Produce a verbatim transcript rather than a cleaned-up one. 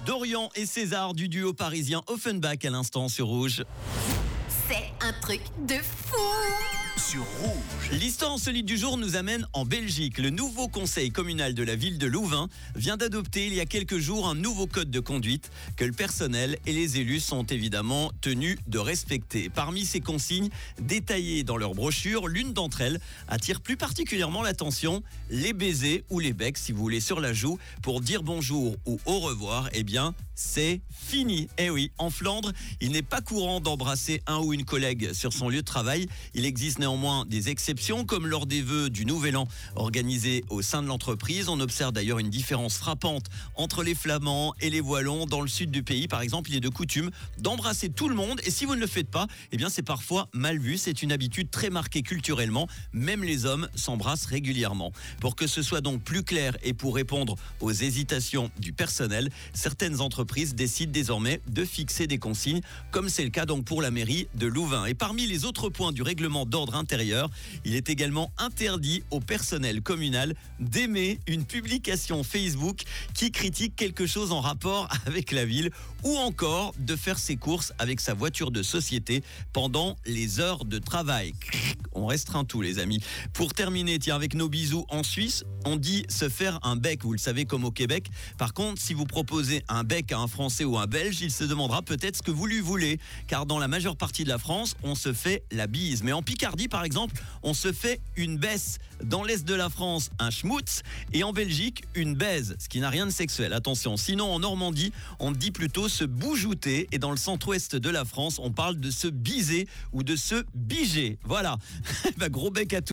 Dorian et César du duo parisien Offenbach à l'instant sur Rouge. C'est un truc de fou. Sur Rouge. L'histoire insolite du jour nous amène en Belgique. Le nouveau conseil communal de la ville de Louvain vient d'adopter il y a quelques jours un nouveau code de conduite que le personnel et les élus sont évidemment tenus de respecter. Parmi ces consignes détaillées dans leur brochure, l'une d'entre elles attire plus particulièrement l'attention. Les baisers ou les becs, si vous voulez, sur la joue pour dire bonjour ou au revoir, eh bien, c'est fini. Eh oui, en Flandre, il n'est pas courant d'embrasser un ou une collègue sur son lieu de travail. Il existe néanmoins des exceptions, comme lors des vœux du Nouvel An organisés au sein de l'entreprise. On observe d'ailleurs une différence frappante entre les Flamands et les Wallons. Dans le sud du pays, par exemple, il est de coutume d'embrasser tout le monde. Et si vous ne le faites pas, eh bien, c'est parfois mal vu. C'est une habitude très marquée culturellement. Même les hommes s'embrassent régulièrement. Pour que ce soit donc plus clair et pour répondre aux hésitations du personnel, certaines entreprises décident désormais de fixer des consignes, comme c'est le cas donc pour la mairie de Louvain. Et parmi les autres points du règlement d'ordre intérieur, il est également interdit au personnel communal d'aimer une publication Facebook qui critique quelque chose en rapport avec la ville ou encore de faire ses courses avec sa voiture de société pendant les heures de travail. On restreint tout, les amis. Pour terminer, tiens, avec nos bisous en Suisse, on dit se faire un bec, vous le savez, comme au Québec. Par contre, si vous proposez un bec à un Français ou un Belge, il se demandera peut-être ce que vous lui voulez. Car dans la majeure partie de la France, on se fait la bise. Mais en Picardie, par exemple, on se fait une baisse. Dans l'est de la France, un schmutz. Et en Belgique, une baise, ce qui n'a rien de sexuel. Attention, sinon en Normandie, on dit plutôt se boujouter. Et dans le centre-ouest de la France, on parle de se biser ou de se biger. Voilà. Bah, gros bec à tous.